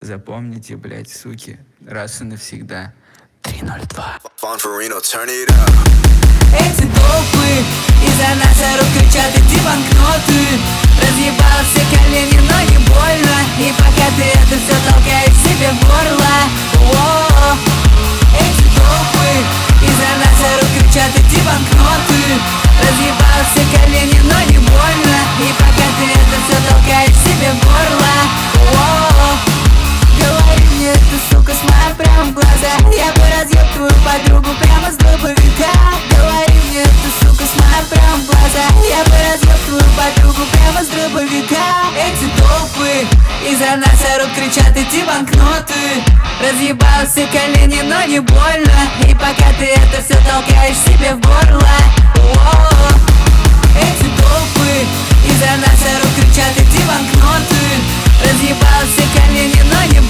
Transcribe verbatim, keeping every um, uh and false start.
Запомните, блять, суки, раз и навсегда. три ноль два. Эти толпы из-за нас орут, кричат: иди банкноты. Разъебал все колени, но не больно. И пока ты это все толкаешь себе в горло. О-о-о. Эти толпы из-за нас орут, кричат: иди банкноты. Разъебал все колени, но не больно. И пока ты это все толкаешь себе в горло. О-о-о. Говори мне, ты, сука, смотри прямо в глаза. Я бы разъеб твою подругу прямо с дробовика. Говори мне, ты, сука, смотри прямо в глаза. Я бы разъеб твою подругу прямо с дробовика. Эти толпы из-за нас орут, кричат: иди банкноты. Разъебал все колени, но не больно. И пока ты это все толкаешь себе в горло. О-о-о. Эти толпы из-за нас орут, кричат: иди банкноты. Разъебал все колени, но не